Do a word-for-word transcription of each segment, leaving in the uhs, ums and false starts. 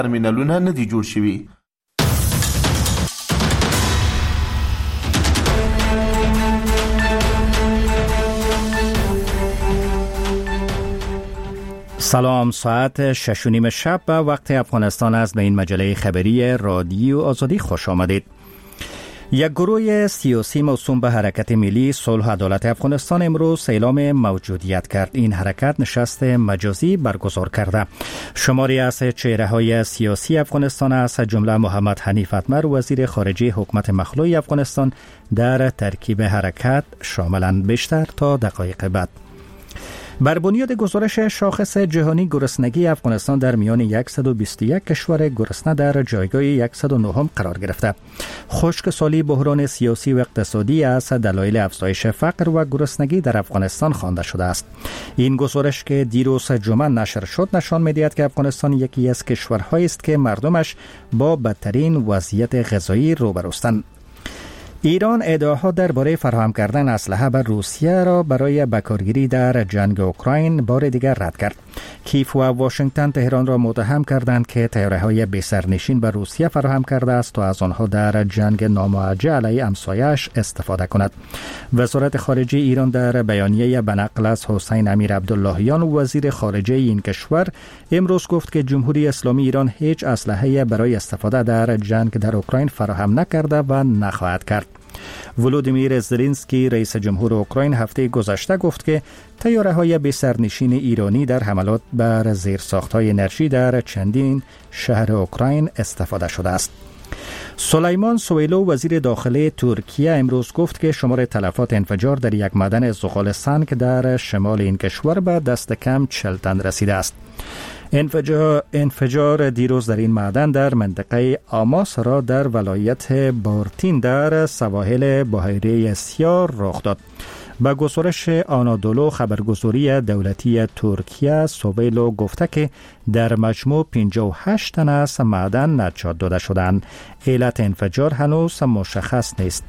ترمینالونه ندي جوړ شوي. سلام، ساعت شش و نیم شب به وقت افغانستان است. به این مجله خبری رادیو آزادی خوش آمدید. یک گروه سیاسی موسوم به حرکت ملی صلح و عدالت افغانستان امروز اعلام موجودیت کرد. این حرکت نشست مجازی برگزار کرده. شماری از چهره‌های سیاسی افغانستان از جمله محمد حنیف اتمر وزیر خارجه حکومت مخلوع افغانستان در ترکیب حرکت شاملند. بیشتر تا دقایق بعد. بر بنیاد گزارش شاخص جهانی گرسنگی افغانستان در میان صد و بیست و یک کشور گرسنه در جایگاه صد و نه قرار گرفته. خشکسالی، بحران سیاسی و اقتصادی از دلایل افزایش فقر و گرسنگی در افغانستان خوانده شده است. این گزارش که دیروز جمعه نشر شد نشان می‌دهد که افغانستان یکی از کشورهایی است که مردمش با بدترین وضعیت غذایی روبروستند. ایران ادعاها درباره فراهم کردن اسلحه به روسیه را برای بکارگیری در جنگ اوکراین بار دیگر رد کرد. کیف و واشنگتن تهران را متهم کردند که طیاره‌های بی‌سرنشین به روسیه فراهم کرده است تا از آنها در جنگ ناموجه علیه همسایه‌اش استفاده کند. وزارت خارجه ایران در بیانیه به نقل از حسین امیر عبداللهیان وزیر خارجه این کشور امروز گفت که جمهوری اسلامی ایران هیچ اسلحه‌ای برای استفاده در جنگ در اوکراین فراهم نکرده و نخواهد کرد. ولودیمیر زلنسکی رئیس جمهور اوکراین هفته گذشته گفت که طیاره‌های بی‌سرنشین ایرانی در حملات بر زیرساخت‌های انرژی در چندین شهر اوکراین استفاده شده است. سلیمان سویلو وزیر داخلی ترکیه امروز گفت که شمار تلفات انفجار در یک معدن زغال سنگ در شمال این کشور به دست کم چهل تن رسیده است. انفجار, انفجار دیروز در این معدن در منطقه آماسرا در ولایت بارتین در سواحل بحیره سیاه رخ داد. با گزارش آنادولو خبرگزاری دولتی ترکیه، سویلو گفته که در مجموع پنجاه و هشت تن از معدن نجات داده شدند. علت انفجار هنوز مشخص نیست.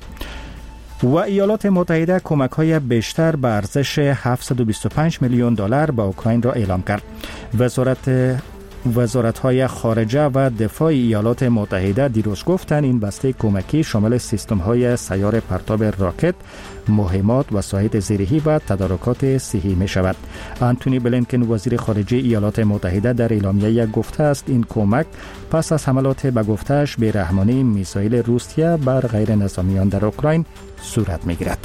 و ایالات متحده کمک‌های بیشتر به ارزش هفتصد و بیست و پنج میلیون دلار به اوکراین را اعلام کرد. وزارت وزارت‌های خارجه و دفاع ایالات متحده دیروز گفتند این بسته کمکی شامل سیستم‌های سیار پرتاب راکت، مهمات، وسایط زیرهی و تدارکات صحی می‌شود. آنتونی بلینکن وزیر خارجه ایالات متحده در اعلامیه گفته است این کمک پس از حملات به گفته‌اش بی‌رحمانه میسایل روسیه بر غیر نظامیان در اوکراین صورت می‌گیرد.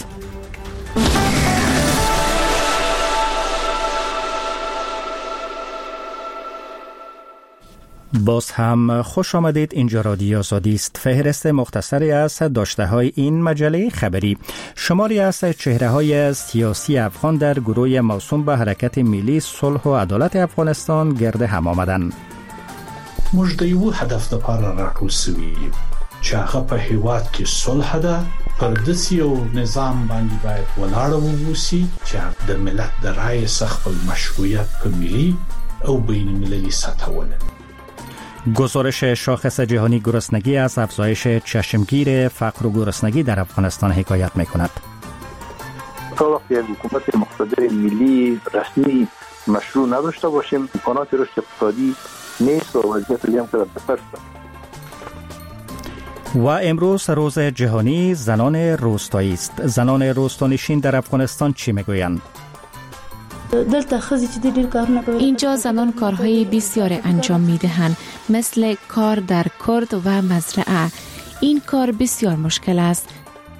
باز هم خوش آمدید. اینجا رادیو آزادی است. فهرست مختصری از داشته های این مجله خبری. شماری از چهره های سیاسی افغان در گروه موسوم به حرکت ملی صلح و عدالت افغانستان گرد هم آمدند. موږ د یو هدف لپاره راټول سوي چې هغه په هیواد کې صلح ده، پر داسې یو نظام باندې باید ولاړ واوسي چې د ملت د رایې څخه خپل مشروعیت په ملي او بین المللي سطح ولري. گزارش شاخص جهانی گرسنگی از افزایش چشمگیر فقر و گرسنگی در افغانستان حکایت می‌کند. تا وقتی یک حکومت مقتدر ملی رسمی مشروع نداشته باشیم، امکانات رشد اقتصادی نیست و وضعیت دیگه هم که بهتر شد. و امروز روز جهانی زنان روستایی است. زنان روستانشین در افغانستان چی میگویند؟ اینجا زنان کارهای بسیار انجام میدهند، مثل کار در کرد و مزرعه. این کار بسیار مشکل است.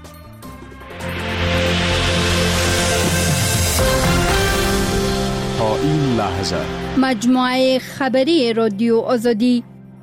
تا این لحظه مجموعه خبری رادیو آزادی.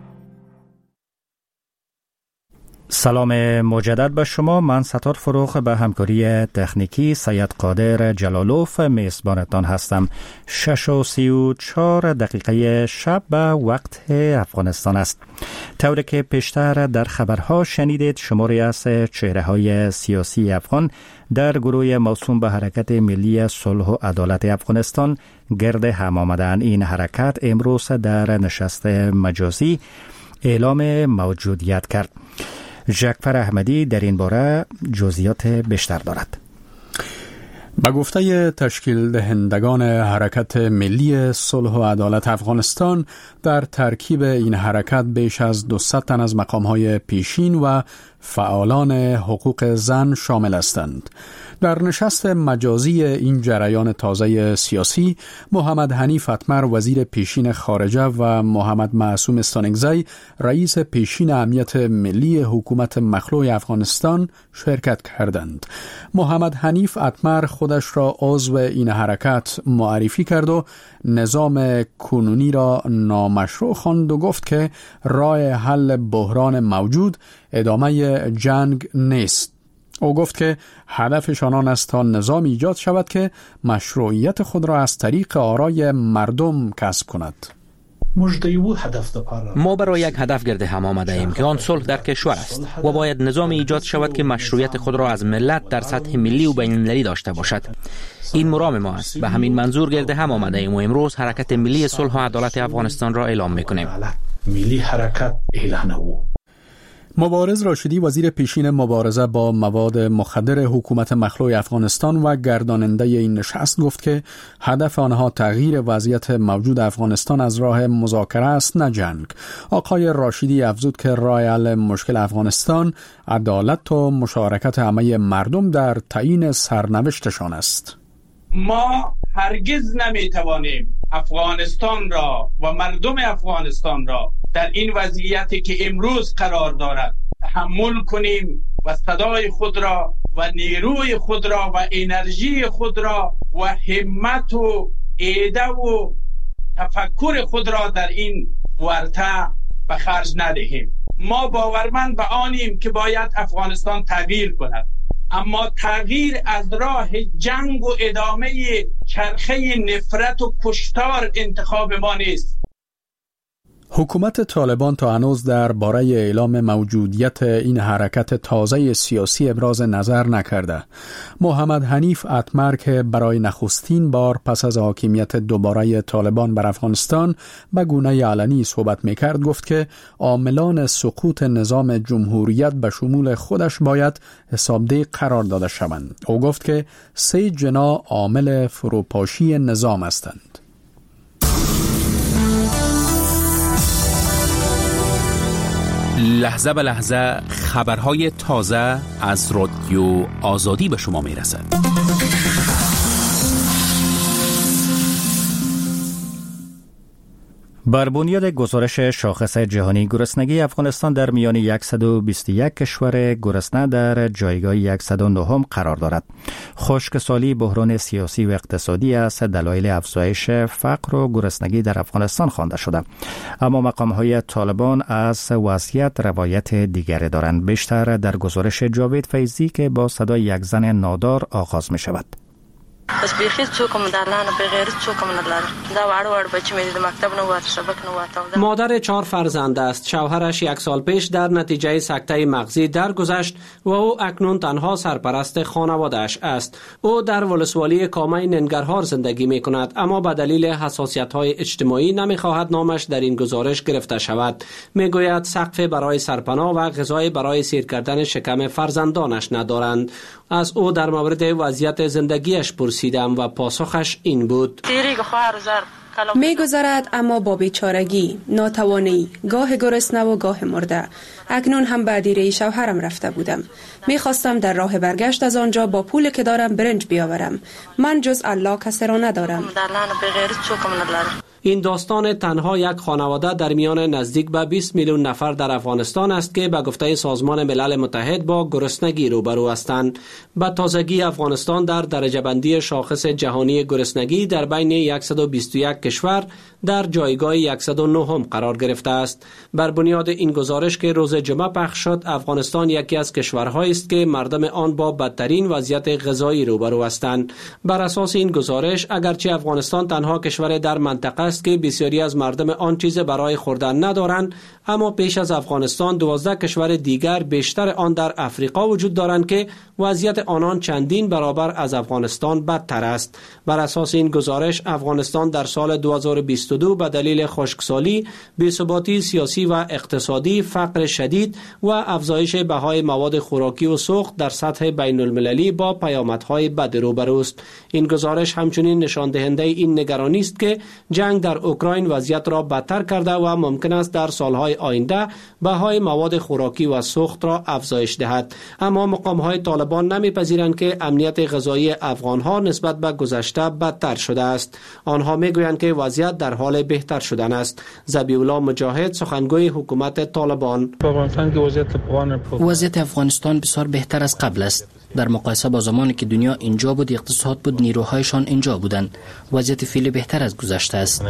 سلام مجدد به شما. من ستار فروغ به همکاری تکنیکی سید قادر جلالوف میزبانتان هستم. شش و سی و چهار دقیقه شب به وقت افغانستان است. طوری که پیشتر در خبرها شنیدید، شماری از چهره های سیاسی افغان در گروه موسوم به حرکت ملی صلح و عدالت افغانستان گرد هم آمدند. این حرکت امروز در نشست مجازی اعلام موجودیت کرد. جعفر احمدی در این باره جزئیات بیشتر دارد. به گفته تشکیل دهندگان حرکت ملی صلح و عدالت افغانستان، در ترکیب این حرکت بیش از دویست تن از مقام‌های پیشین و فعالان حقوق زن شامل هستند. در نشست مجازی این جریان تازه سیاسی، محمد حنیف اتمر وزیر پیشین خارجه و محمد معصوم استانکزی رئیس پیشین امنیت ملی حکومت مخلوع افغانستان شرکت کردند. محمد حنیف اتمر خودش را عضو این حرکت معرفی کرد و نظام کنونی را نامشروع خواند و گفت که راه حل بحران موجود ادامه جنگ نیست. او گفت که هدفشان آن است تا نظام ایجاد شود که مشروعیت خود را از طریق آرای مردم کسب کند. ما برای یک هدف گرد هم آمده ایم که آن صلح در کشور است و باید نظام ایجاد شود که مشروعیت خود را از ملت در سطح ملی و بین المللی داشته باشد. این مرام ما است. به همین منظور گرد هم آمده ایم و امروز حرکت ملی صلح و عدالت افغانستان را اعلام می‌کنیم. ملی حرکت اعلان مبارز راشدی وزیر پیشین مبارزه با مواد مخدر حکومت مخلوع افغانستان و گرداننده این نشست گفت که هدف آنها تغییر وضعیت موجود افغانستان از راه مذاکره است نه جنگ. آقای راشدی افزود که راه حل مشکل افغانستان عدالت و مشارکت همه مردم در تعیین سرنوشتشان است. ما هرگز نمیتوانیم افغانستان را و مردم افغانستان را در این وضعیتی که امروز قرار دارد تحمل کنیم و صدای خود را و نیروی خود را و انرژی خود را و همت و ایده و تفکر خود را در این ورطه به خرج ندهیم. ما باورمند به آنیم که باید افغانستان تغییر کند، اما تغییر از راه جنگ و ادامه چرخه نفرت و کشتار انتخاب ما نیست. حکومت طالبان تا هنوز درباره اعلام موجودیت این حرکت تازه سیاسی ابراز نظر نکرده. محمد حنیف اتمر که برای نخستین بار پس از حاکمیت دوباره طالبان بر افغانستان به گونه علنی صحبت میکرد گفت که عاملان سقوط نظام جمهوریت به شمول خودش باید حسابدهی قرار داده شوند. او گفت که سه جنا عامل فروپاشی نظام هستند. لحظه به لحظه خبرهای تازه از رادیو آزادی به شما می رسد. بر بنیاد گزارش شاخص جهانی گرسنگی افغانستان در میان صد و بیست و یک کشور گرسنه در جایگاه صد و نه قرار دارد. خشکسالی بحران سیاسی و اقتصادی است دلایل افزایش فقر و گرسنگی در افغانستان خوانده شده. اما مقام‌های طالبان از وضعیت روایت دیگری دارند. بیشتر در گزارش جاوید فیضی که با صدای یک زن نادار آغاز می شود. بس بیخی څوک هم درلانه بغیر څوک هم نداره. دا وړ وړ بچی مې د مکتب نه وات سبق نه وات. مادر چهار فرزند است. شوهرش یک سال پیش در نتیجه سکته مغزی درگذشت و او اکنون تنها سرپرست خانواده‌اش است. او در ولسوالی کامه ننگرهار زندگی می کند، اما به دلیل حساسیت‌های اجتماعی نمی‌خواهد نامش در این گزارش گرفته شود. میگوید سقف برای سرپناه و غذای برای سیر کردن شکم فرزندانش ندارند. از او در مورد وضعیت زندگیش پرسیدم و پاسخش این بود: می گذرد اما با بیچارگی، ناتوانی، گاه گرسنه و گاه مرده. اکنون هم به دیره شوهرم رفته بودم. می خواستم در راه برگشت از آنجا با پول که دارم برنج بیاورم. من جز الله کسی را ندارم. این داستان تنها یک خانواده در میان نزدیک به بیست میلیون نفر در افغانستان است که به گفته سازمان ملل متحد با گرسنگی روبرو هستند. به تازگی افغانستان در درجه بندی شاخص جهانی گرسنگی در بین صد و بیست و یک کشور در جایگاه صد و نه قرار گرفته است. بر بنیاد این گزارش که روز جمعه پخش شد، افغانستان یکی از کشورهایی است که مردم آن با بدترین وضعیت غذایی روبرو هستند. بر اساس این گزارش، اگرچه افغانستان تنها کشور در منطقه است است که بسیاری از مردم آن چیز برای خوردن ندارند، اما پیش از افغانستان دوازده کشور دیگر بیشتر آن در افریقا وجود دارند که وضعیت آنان چندین برابر از افغانستان بدتر است. بر اساس این گزارش افغانستان در سال دو هزار و بیست و دو به دلیل خشکسالی، بی‌ثباتی سیاسی و اقتصادی، فقر شدید و افزایش بهای مواد خوراکی و سوخت در سطح بین المللی با پیامدهای بد روبرو است. این گزارش همچنین نشان دهنده این نگرانی است که جنگ در اوکراین وضعیت را بدتر کرده و ممکن است در سالهای آینده بهای مواد خوراکی و سوخت را افزایش دهد. اما مقام‌های طالبان نمی‌پذیرند که امنیت غذایی افغان‌ها نسبت به گذشته بدتر شده است. آنها می‌گویند که وضعیت در حال بهتر شدن است. ذبیح‌الله مجاهد، سخنگوی حکومت طالبان: وضعیت افغانستان بسیار بهتر از قبل است. در مقایسه با زمانی که دنیا اینجا بود، اقتصاد بود، نیروهایشان اینجا بودند. وضعیت فعلی بهتر از گذشته است.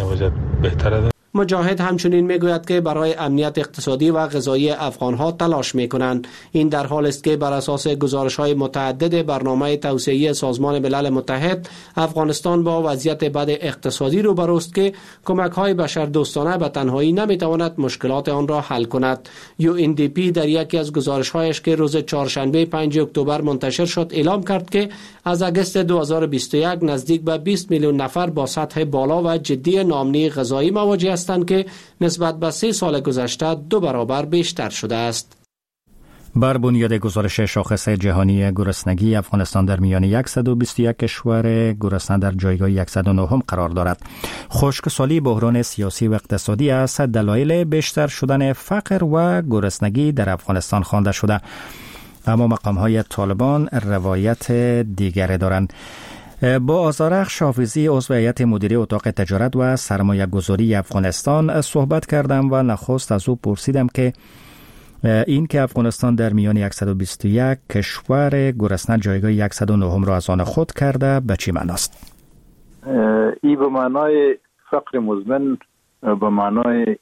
مجاهد همچنین میگوید که برای امنیت اقتصادی و غذایی افغانها تلاش میکنند. این در حال است که بر اساس گزارش‌های متعدد برنامه توسعه‌ای سازمان ملل متحد، افغانستان با وضعیت بد اقتصادی روبرو است که کمک‌های بشردوستانه به تنهایی نمیتواند مشکلات آن را حل کند. یو ان دی پی در یکی از گزارش‌هایش که روز چهارشنبه پنجم اکتبر منتشر شد اعلام کرد که از اگست دو هزار و بیست و یک نزدیک به بیست میلیون نفر با سطح بالا و جدی ناامنی غذایی مواجه هستند که نسبت به سه سال گذشته دو برابر بیشتر شده است. بر بنیاد گزارش شاخص جهانی گرسنگی، افغانستان در میان صد و بیست و یک کشور گرسنه در جایگاه صد و نه قرار دارد. خشکسالی، بحران سیاسی و اقتصادی است دلایل بیشتر شدن فقر و گرسنگی در افغانستان خوانده شده. اما مقام‌های طالبان روایت دیگری دارند. با آزارخش حافظی، عضو هیئت مدیره اتاق تجارت و سرمایه گذاری افغانستان صحبت کردم و نخست از او پرسیدم که این که افغانستان در میان صد و بیست و یک کشور گرسنه جایگاه صد و نه را از آن خود کرده به چی معناست؟ این به معنای فقر مزمن، به معنای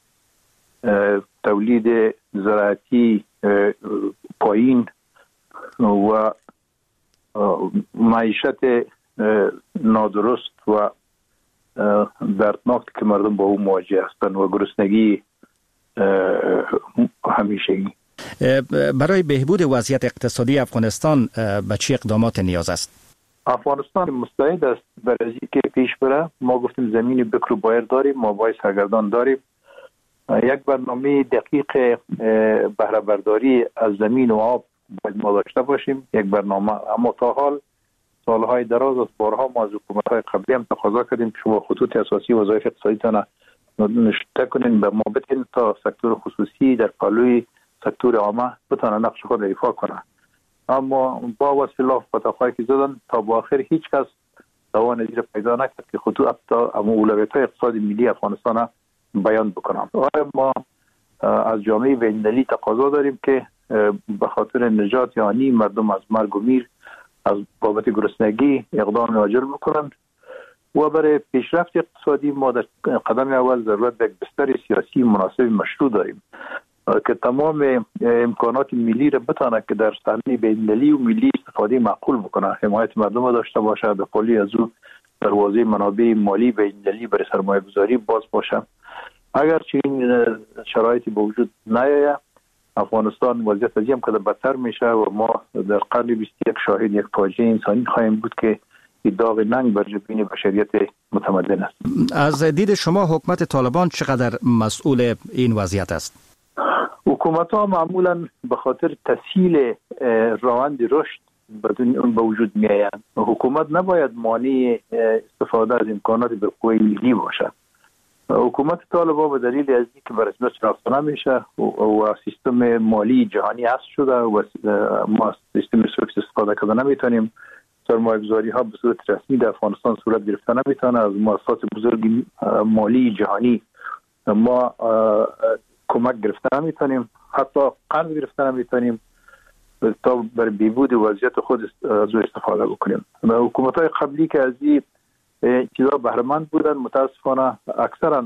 تولید زراعتی پایین و معیشت نادرست و دردناک که مردم با او مواجه هستند و گرسنگی همیشگی. برای بهبود وضعیت اقتصادی افغانستان به چه اقدامات نیاز است؟ افغانستان مستعد است برای اینکه پیش بره. ما گفتیم زمین بکر و بایر داریم، ما باید سرگردان داریم. یک برنامه دقیق بهره برداری از زمین و آب باید ما داشته باشیم، یک برنامه. اما تا حال سالهای دراز از بارها ما از حکومت‌های قبلی هم تقاضا کردیم که شما خطوط اساسی وظایف اقتصادیتان نشته کنین، به ما بدین تا سکتور خصوصی در پالوی سکتور عامه بتونه نقش خود ایفا کنه. اما با واسه الله فتاقایی که زدن تا با آخر هیچ کس توان زیر پیدا نکرد که خطوط تا اولویت‌های اقتصادی ملی افغانستان بیان بکنم. ما از جامعه بین‌المللی تقاضا داریم که به خاطر نجات یعنی مردم از مرگ و میر از بابت گرسنگی اقدام عاجل بکنند و برای پیشرفت اقتصادی ما در قدم اول ضرورت به بستر سیاسی مناسب مشروع داریم که تمام امکانات ملی را بتونه که در صحنه بین‌المللی و ملی استفاده معقول بکنه، حمایت مردم داشته باشه، به قولی از او دروازه منابع مالی بین‌المللی برای سرمایه‌گذاری باز باشه. اگر چنین شرایطی به وجود نیاید، افغانستان وضعیت از این قدر بدتر میشه و ما در قرن بیست و یک شاهد یک فاجعه انسانی خواهیم بود که داغ ننگ بر جبین بشریت متمدن است. از دید شما حکومت طالبان چقدر مسئول این وضعیت است؟ حکومت ها معمولا به خاطر تسهیل روند رشد به وجود می آیند. حکومت نباید مانع استفاده از امکانات بالقوه ملی باشد. حکومت طالبان به دلیل از اینکه به رسمیت شناخته نمیشه و سیستم مالی جهانی اصل شده و ما از سیستم سویفت استفاده کرده نمیتونیم، سرمایه‌گذاری ها به صورت رسمی در افغانستان صورت گرفته نمیتونه، از مؤسسات بزرگ مالی جهانی ما کمک گرفته نمیتونیم، حتی قرض گرفته نمیتونیم تا بر بهبود وضعیت خود از استفاده بکنیم. حکومت‌های قبلی که از این چیزا بهره‌مند بودن متاسفانه اکثرا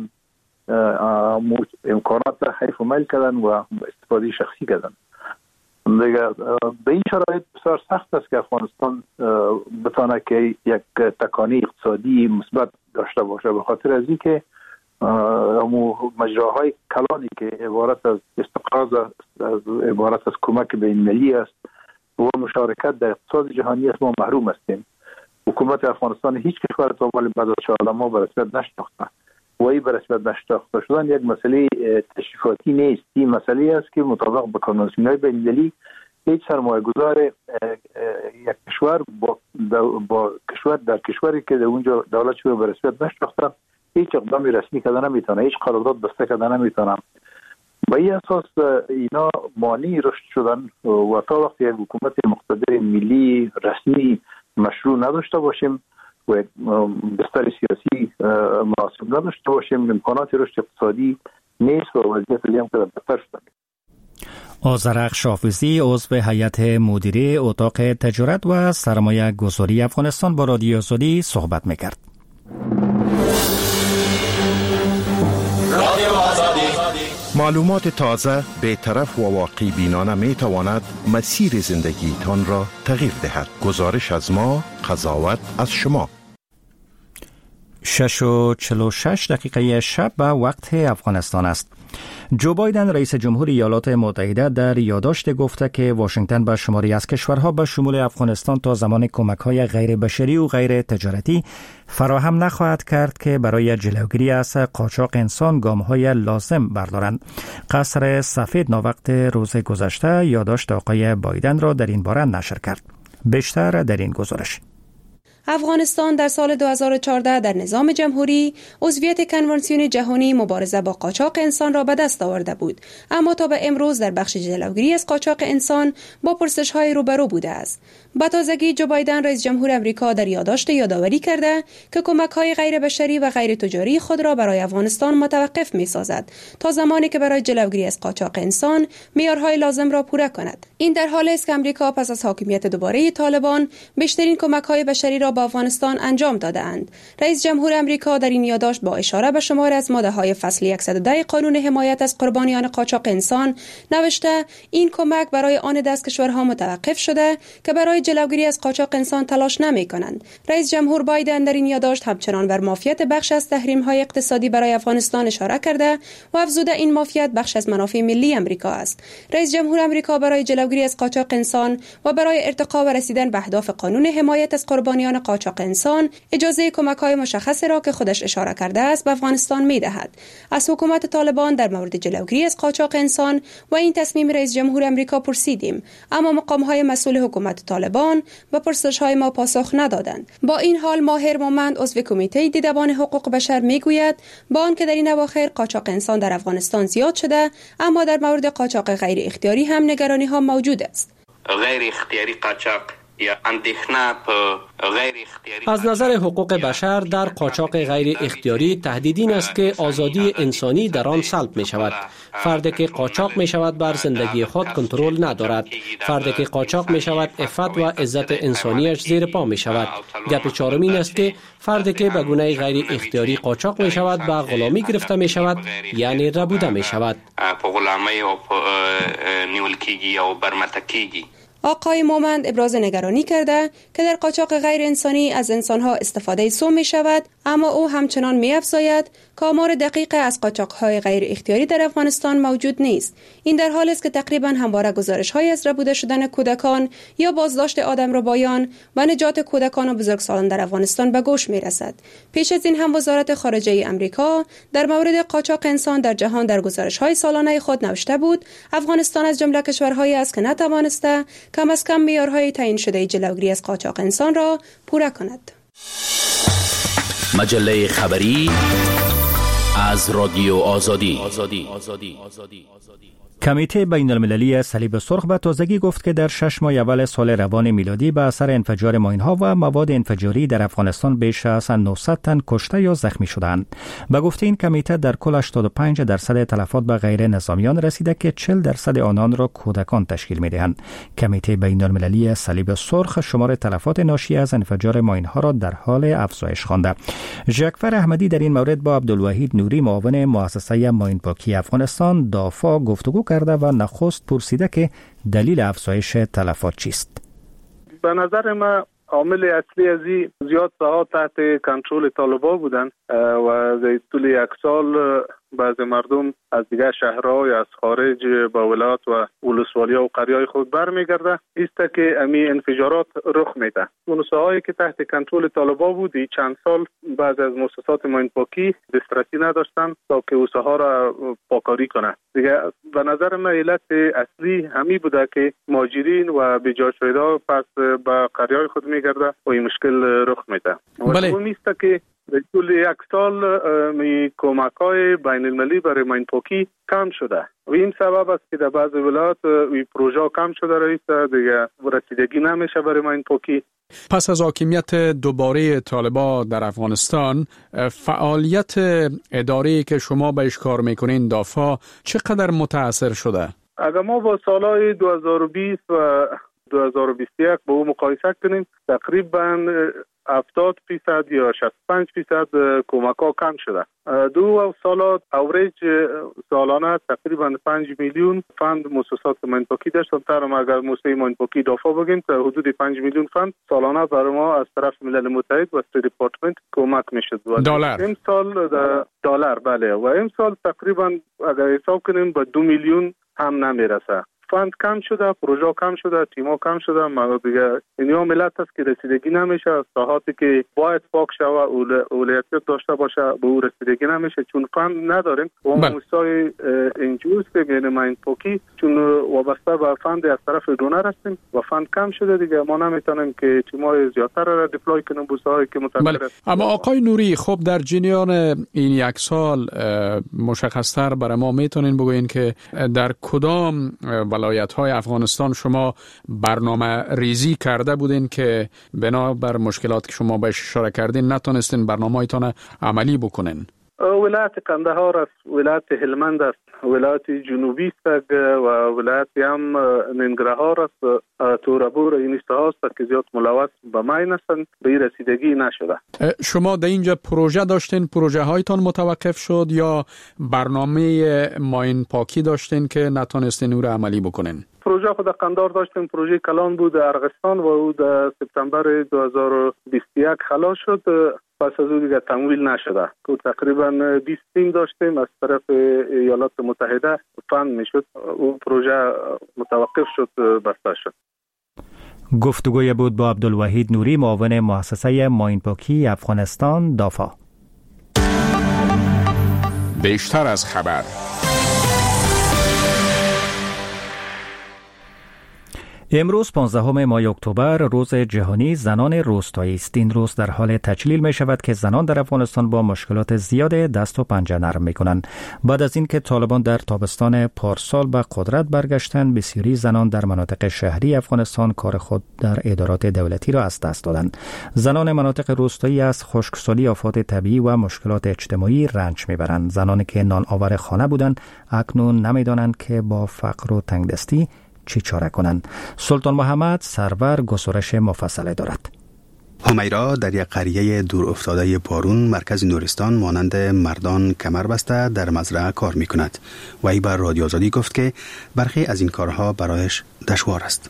امکانات را حیف و میل کردن و استفاده شخصی کردن. دیگه به این شرایط بسیار سخت است که افغانستان بتونه که یک تکانی اقتصادی مثبت داشته باشه، به خاطر از اینکه همو مجراهای کلانی که عبارت از استقراض از عبارت از کمک بین‌المللی است و مشارکت در اقتصاد جهانی است ما محروم هستیم. حکومت افغانستان هیچ کشور تا ولی بعد از شاه ما به رسمیت نشناخته و این به رسمیت نشناخته شدن یک مسئله تشریفاتی نیست. این مسئله است که مطابق با کنوانسیون‌های بین‌المللی هیچ سرمایه‌گذار یک کشور با, با کشور در کشوری که در اونجا دولتش به رسمیت نشناخته هیچ اقدامی رسمی کردن نمیتونه، هیچ قرارداد بسته کردن نمیتونه. با این اساس اینا مانع رشد شدن و تا وقتی یک حکومت مقتدر ملی رسمی مشروع نداشته باشیم و بستر سیاسی مناسب نداشته باشیم امکانات رشد اقتصادی نیست و وضعیت لیام که بدتر شده. آذرخش شافزی عضو هیئت مدیره اتاق تجارت و سرمایه گذاری افغانستان با رادیو آزادی صحبت میکرد. معلومات تازه، بی‌طرف و واقعی بینانه می تواند مسیر زندگی تان را تغییر دهد. گزارش از ما، قضاوت از شما. شش و چل و شش دقیقه شب به وقت افغانستان است. جو بایدن رئیس جمهور ایالات متحده در یادداشت گفته که واشنگتن به شماری از کشورها به شمول افغانستان تا زمان کمک‌های غیر بشری و غیر تجارتی فراهم نخواهد کرد که برای جلوگیری از قاچاق انسان گام‌های لازم بردارند. قصر سفید ناوقت روز گذشته یادداشت آقای بایدن را در این باره نشر کرد. بیشتر در این گزارش. افغانستان در سال دو هزار و چهارده در نظام جمهوری عضویت کنوانسیون جهانی مبارزه با قاچاق انسان را به دست آورده بود، اما تا به امروز در بخش جلوگیری از قاچاق انسان با پرسش‌های روبرو بوده است. به تازگی جو بایدن رئیس جمهور امریکا در یادداشت یادآوری کرده که کمک‌های غیر بشری و غیر تجاری خود را برای افغانستان متوقف می‌سازد تا زمانی که برای جلوگیری از قاچاق انسان معیارهای لازم را پوره کند. این در حالی است که امریکا پس از حاکمیت دوباره طالبان بیشترین کمک‌های بشری را به افغانستان انجام داده‌اند. رئیس جمهور امریکا در این یادداشت با اشاره به شمار از ماده‌های فصل صد و ده قانون حمایت از قربانیان قاچاق انسان نوشته این کمک برای آن دست کشورها متوقف شده که برای جلوگیری از قاچاق انسان تلاش نمی‌کنند. رئیس جمهور بایدن در این یادداشت همچنان بر مافیت بخش از تحریم‌های اقتصادی برای افغانستان اشاره کرده و افزوده این مافیت بخش از منافع ملی امریکا است. رئیس جمهور امریکا برای جلوگیری از قاچاق انسان و برای ارتقا و رسیدن به اهداف قانون حمایت از قربانیان قاچاق انسان اجازه کمک‌های مشخصی را که خودش اشاره کرده است به افغانستان می‌دهد. از حکومت طالبان در مورد جلوگیری از قاچاق انسان و این تصمیم رئیس جمهور امریکا پرسیدیم، اما مقام‌های مسئول حکومت طالبان به پرسش‌های ما پاسخ ندادند. با این حال ماهر مومند عضو کمیته دیدبان حقوق بشر میگوید با آنکه در این اواخر قاچاق انسان در افغانستان زیاد شده، اما در مورد قاچاق غیر اختیاری هم نگرانی‌ها موجود است. غیر اختیاری قاچاق یا اندیخنه غیر اختیاری از نظر حقوق بشر در قاچاق غیر اختیاری تهدید این است که آزادی انسانی در آن سلب می شود. فردی که قاچاق می شود بر زندگی خود کنترل ندارد. فردی که قاچاق می شود عفت و عزت انسانیش زیر پا می شود. گپ چهارم این است که فردی که به گونه غیر اختیاری قاچاق می شود به غلامی گرفته می شود، یعنی ربوده می شود. په غلامی او نیول کیږي او برمتکیږي. آقای مومند ابراز نگرانی کرده که در قاچاق غیر انسانی از انسانها استفاده سم می شود، اما او همچنان می افزاید که آمار دقیق از قاچاق‌های غیر اختیاری در افغانستان موجود نیست. این در حالی است که تقریباً همواره گزارش‌های از ربوده شدن کودکان یا بازداشت آدمربایان و نجات کودکان و بزرگسالان در افغانستان به گوش می‌رسد. پیش از این هم وزارت خارجه آمریکا در مورد قاچاق انسان در جهان در گزارش‌های سالانه خود نوشته بود افغانستان از جمله کشورهایی است که نتوانسته کم از کم معیارهای تعیین شده جلوگیری از قاچاق انسان را پوره کند. مجله خبری از رادیو آزادی. کمیته بین المللی صلیب سرخ به تازگی گفت که در شش ماه اول سال روان میلادی به اثر انفجار ماین‌ها و مواد انفجاری در افغانستان بیش از نهصد تن کشته یا زخمی شدند. به گفته این کمیته در کل هشتاد و پنج درصد تلفات به غیر نظامیان رسیده که چهل درصد آنان را کودکان تشکیل می‌دهند. کمیته بین المللی صلیب سرخ شمار تلفات ناشی از انفجار ماین‌ها را در حال افزایش خوانده. ژاکفر احمدی در این مورد با عبدالوحید نوری معاون مؤسسه ماین پاکی افغانستان دافا گفتگو کرده و نخست پرسیده که دلیل افزایش تلفات چیست. به نظر ما عامل اصلی از این زیاد ساها تحت کنترل طالبان بودن و در طول یک سال بعضی مردم از دیگر شهرها یا از خارج با ولایات و ولسوالی‌ها و قریه‌های خود برمیگرده است که امی انفجارات رخ میده. اون ساهایی که تحت کنترل طالبان بود چند سال بعضی از مؤسسات ماین پاکی دسترسی نداشتن تا که اون ساها را پاکاری کنه. دیگه به نظر من علت اصلی همین بوده که مهاجرین و بی‌جا شده‌ها پس به قریه‌های خود میگرده و این مشکل رخ میده. بله. و میسته که در طول یک سال می کمک‌های بین المللی برای ماین پاکی کم شده و این سبب است که در بعض ولایات این پروژه کم شده رئیس دیگه رسیدگی نمیشه برای ماین پاکی. پس از حاکمیت دوباره طالبان در افغانستان فعالیت اداری که شما بهش کار میکنین دافا چقدر متاثر شده؟ اگر ما با سالهای دو هزار و بیست و دو هزار و بیست و یک با او مقایسه کنیم تقریبا هفتاد فیصد یا شصت و پنج فیصد کمک ها کم شده. دو سالات اوریج سالانه تقریبا پنج میلیون فند مؤسسات ماین پاکی داشتن. ترم اگر مؤسسه ماین پاکی دافع بگیم تا حدود پنج میلیون فند سالانه برای ما از طرف ملل متحد و استیت دیپارتمنت کمک میشد. دلار. این سال دلار بله و این سال تقریبا اگر حساب کنیم به دو میلیون هم نمیرسه. فند کم شده، پروژه کم شده، تیما کم شده، مگر دیگه اینیا ملت است که رسیدگی نمیشه. ساحاتی که باید پاک شه و اولویت داشته باشه به او رسیدگی نمیشه چون فند نداریم. و موسای انجوز که یعنی ماین پاکی چون وابسته به فند از طرف دونر هستیم و فند کم شده دیگه ما نمیتونیم که تیمای زیادتر را دیپلوی کنیم بوسایی که متأثر بله. اما آقای نوری خب در جریان این یک سال مشخصتر برای ما میتونین بگوین که در کدام ولایت‌های افغانستان شما برنامه ریزی کرده بودین که بنا بر مشکلات که شما بهش اشاره کردین نتونستین برنامه‌هایتان عملی بکنین؟ ولایت قندهار است، ولایت هلمند است، ولایت جنوبی است و ولایت هم ننگرهار است. تورابور این است که زیاد ملوث به ماین هستند به این رسیدگی نشده. شما در اینجا پروژه داشتین، پروژه هایتان متوقف شد یا برنامه ماین پاکی داشتین که نتونستین او را عملی بکنین؟ پروژه خود قندار داشتیم، پروژه کلان بود در ارغستان و او در سپتامبر دو هزار و بیست و یک خلاص شد. پس از او دیگه تمویل نشده که تقریبا بیست تیم داشتیم از طرف ایالات متحده فند میشد. اون پروژه متوقف شد، بسته شد. گفتگوی بود با عبدالوحید نوری معاون مؤسسه ماین پاکی افغانستان دافا. بیشتر از خبر. امروز پانزدهم ماه اکتبر روز جهانی زنان روستایی است. این روز در حال تجلیل می شود که زنان در افغانستان با مشکلات زیاد دست و پنجه نرم می کنند. بعد از اینکه طالبان در تابستان پارسال به قدرت برگشتند، بسیاری زنان در مناطق شهری افغانستان کار خود در ادارات دولتی را از دست دادند. زنان مناطق روستایی از خشکسالی، آفات طبیعی و مشکلات اجتماعی رنج می برند. زنانی که نان آور خانه بودند اکنون نمی دانند که با فقر و تنگدستی چی چاره کنند. سلطان محمد سرور گزارش مفصل دارد. همیرا در یک قریه دور افتاده پارون مرکز نورستان مانند مردان کمر بسته در مزرعه کار می کند و ای بر رادیو آزادی گفت که برخی از این کارها برایش دشوار است.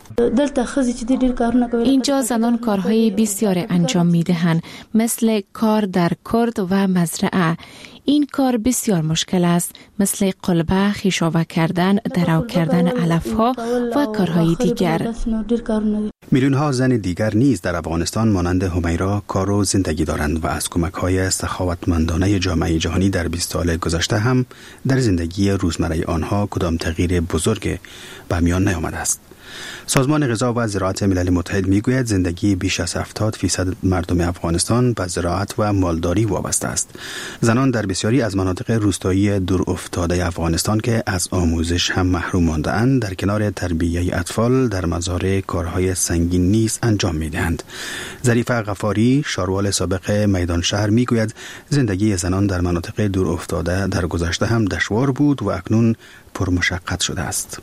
اینجا زنان کارهای بسیار انجام می دهند مثل کار در کرد و مزرعه. این کار بسیار مشکل است مثل قلبه، خیشاوه کردن، درو کردن علفها و کارهای دیگر. میلیون ها زن دیگر نیز در افغانستان مانند همیرا کار و زندگی دارند و از کمک های سخاوتمندانه جامعه جهانی در بیست سال گذشته هم در زندگی روزمره آنها کدام تغییر بزرگ به میان نیامده است. سازمان غذا و زراعت ملل متحد میگوید زندگی بیش از هفتاد فیصد مردم افغانستان به زراعت و مالداری وابسته است. زنان در بسیاری از مناطق روستایی دور افتاده افغانستان که از آموزش هم محروم مانده اند در کنار تربیه اطفال در مزارع کارهای سنگین نیز انجام میدهند. ظریفه غفاری شاروال سابق میدان شهر میگوید زندگی زنان در مناطق دور افتاده در گذشته هم دشوار بود و اکنون پرمشقت شده است.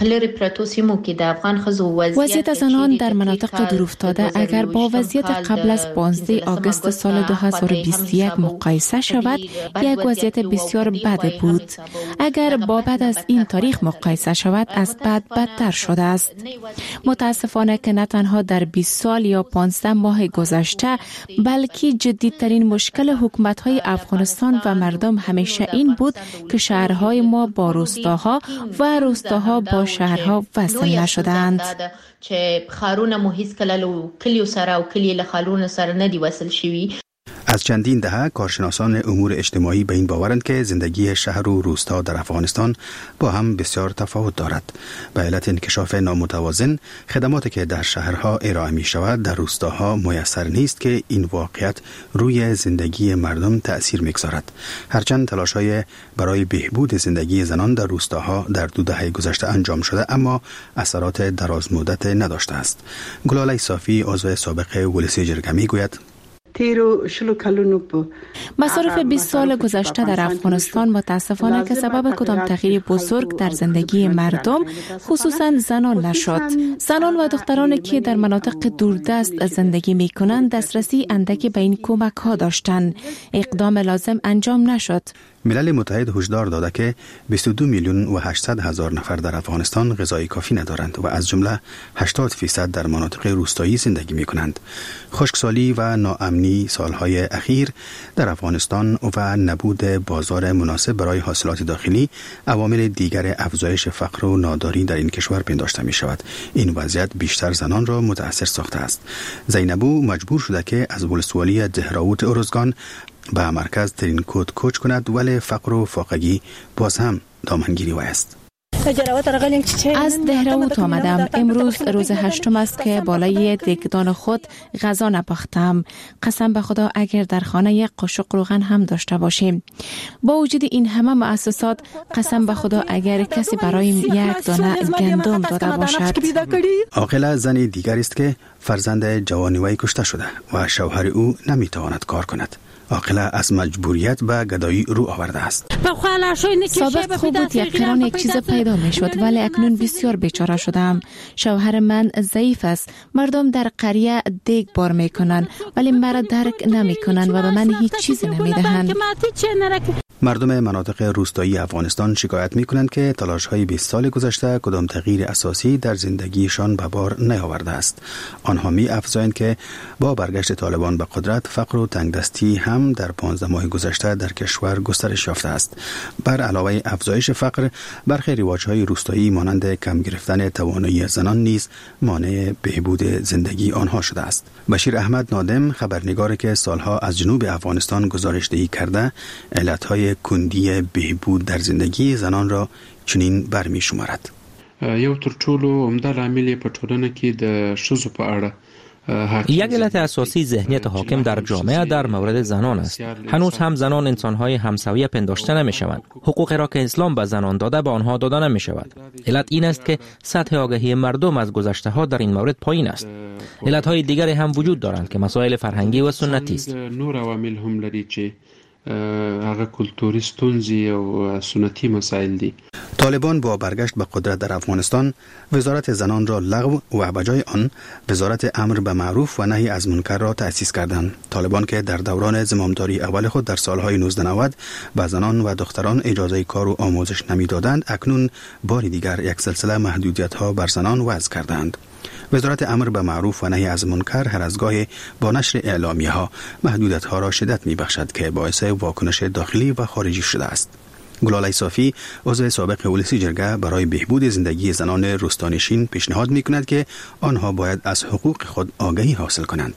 وضعیت زنان در مناطق دورافتاده اگر با وضعیت قبل از پانزده آگوست سال دو هزار و بیست و یک مقایسه شود یک وضعیت بسیار بد بود. اگر با بعد از این تاریخ مقایسه شود از بد بدتر شده است. متاسفانه که نه تنها در بیست سال یا پانزده ماه گذشته بلکه جدیدترین مشکل حکومت‌های افغانستان و مردم همیشه این بود که شهرهای ما با روستاها و روستاها با شهرها وصل نشدند. چې خارونه مو هیڅ کله له کلیو سره او کلی له خارونو سره ندی وصل شوي. از چندین دهه کارشناسان امور اجتماعی به این باورند که زندگی شهر و روستا در افغانستان با هم بسیار تفاوت دارد. به علت انکشاف نامتوازن خدماتی که در شهرها ارائه می شود در روستاها میسر نیست که این واقعیت روی زندگی مردم تأثیر میگذارد. هرچند تلاش‌های برای بهبود زندگی زنان در روستاها در دو دهه گذشته انجام شده اما اثرات دراز مدت نداشته است. گلاله صافی عضو سابق ولسی جرگه میگوید مصارف بیست سال گذشته در افغانستان متاسفانه که سبب کدام تغییر بزرگ در زندگی مردم خصوصا زنان نشد. زنان و دخترانی که در مناطق دوردست زندگی می کنند دسترسی اندکی به این کمک ها داشتند. اقدام لازم انجام نشد. ملل متحد هشدار داده که بیست و دو میلیون و هشتصد هزار نفر در افغانستان غذای کافی ندارند و از جمله هشتاد فیصد در مناطق روستایی زندگی می کنند. خشکسالی و ناامنی سالهای اخیر در افغانستان و نبود بازار مناسب برای حاصلات داخلی عوامل دیگر افزایش فقر و ناداری در این کشور پنداشته می شود. این وضعیت بیشتر زنان را متأثر ساخته است. زینبو مجبور شده که از ولسوالی دهراوت ارزگان به مرکز ترین کود کوچ کند ولی فقر و فاقگی باز هم دامنگیری وی است. از دهراوت آمدم. امروز روز هشتم است که بالای دیگدان خود غذا نپختم. قسم به خدا اگر در خانه یک قاشق روغن هم داشته باشیم. با وجود این همه مؤسسات قسم به خدا اگر کسی برایم یک دانه گندم داده باشد. عاقله زنی دیگر است که فرزند جوانی وی کشته شده و شوهر او نمیتواند کار کند. عاقله از مجبوریت به گدایی رو آورده است. سابق خوب بود یک قران یک چیز پیدا می شد ولی اکنون بسیار بیچاره شدم. شوهر من ضعیف است. مردم در قریه دیگ بار می کنند ولی مرا درک نمی کنند و به من هیچ چیزی نمی دهند. مردم مناطق روستایی افغانستان شکایت می کنند که تلاش های بیست سال گذشته کدام تغییر اساسی در زندگیشان به بار نیاورده است. آنها می افزایند که با برگشت طالبان به قدرت فقر و تنگدستی هم در پانزده ماه گذشته در کشور گسترش یافته است. بر علاوه افزایش فقر برخی رواج‌های روستایی مانند کم گرفتن توانایی زنان نیز مانع بهبود زندگی آنها شده است. بشیر احمد نادم خبرنگاری که سالها از جنوب افغانستان گزارش‌دهی کرده علت‌های کندی بهبود در زندگی زنان را چنین برمی شمارد. یو تر ټولو عمده لامل په ټولنه کې د ښځو په اړه یک علت اساسی ذهنیت حاکم در جامعه در مورد زنان است. هنوز هم زنان انسان‌های همسویه پنداشته نمی‌شوند. حقوقی را که اسلام به زنان داده به آنها داده نمی‌شود. علت این است که سطح آگاهی مردم از گذشته‌ها در این مورد پایین است. علت‌های دیگری هم وجود دارند که مسائل فرهنگی و سنتی است. نور عوامل هم لري چې هغه کلتوری ستونزې او سنتی مسائل دي. طالبان با برگشت به قدرت در افغانستان وزارت زنان را لغو و به جای آن وزارت امر به معروف و نهی از منکر را تأسیس کردند. طالبان که در دوران زمامداری اول خود در سالهای نوزده نود به زنان و دختران اجازه کار و آموزش نمیدادند، اکنون بار دیگر یک سلسله محدودیت‌ها بر زنان وضع کردند. وزارت امر به معروف و نهی از منکر هر از گاهی با نشر اعلامیه ها محدودیت ها را شدت می بخشد که باعث واکنش داخلی و خارجی شده است. گلاله صافی عضو سابق ولسی جرگه برای بهبود زندگی زنان روستانشین پیشنهاد می کند که آنها باید از حقوق خود آگاهی حاصل کنند.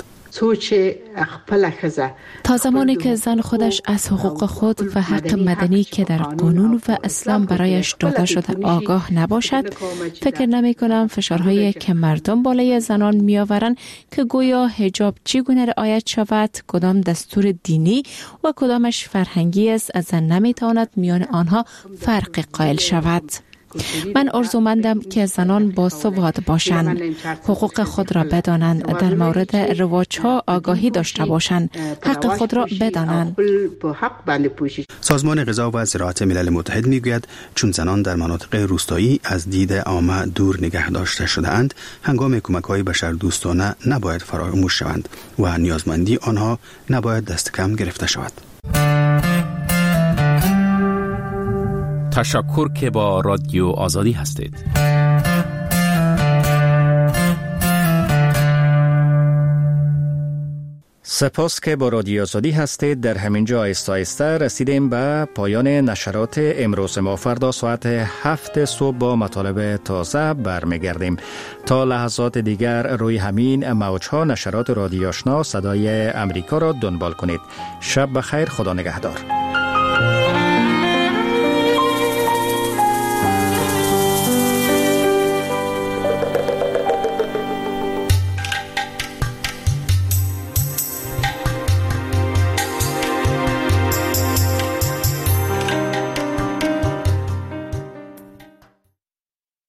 تا زمانی که زن خودش از حقوق خود و حق مدنی که در قانون و اسلام برایش داده شده آگاه نباشد، فکر نمی کنم فشارهایی که مردم بالای زنان می آورند که گویا حجاب چگونه رعایت شود، کدام دستور دینی و کدامش فرهنگی است، از زن نمی تواند میان آنها فرق قائل شود. من آرزومندم که زنان با سواد باشند، حقوق خود را بدانند، در مورد رواج‌ها آگاهی داشته باشند، حق خود را بدانند. سازمان غذا و زراعت ملل متحد میگوید چون زنان در مناطق روستایی از دید عامه دور نگه داشته شده‌اند، هنگام کمک‌های بشردوستانه نباید فراموش شوند و نیازمندی آنها نباید دست کم گرفته شود. تشکر که با رادیو آزادی هستید. سپاس که با رادیو آزادی هستید. در همین جا آهسته آهسته رسیدیم به پایان نشرات امروز ما. فردا ساعت هفت صبح با مطالب تازه برمیگردیم. تا لحظات دیگر روی همین موج‌ها نشرات رادیو آشنا صدای امریکا را دنبال کنید. شب بخیر، خدا نگهدار.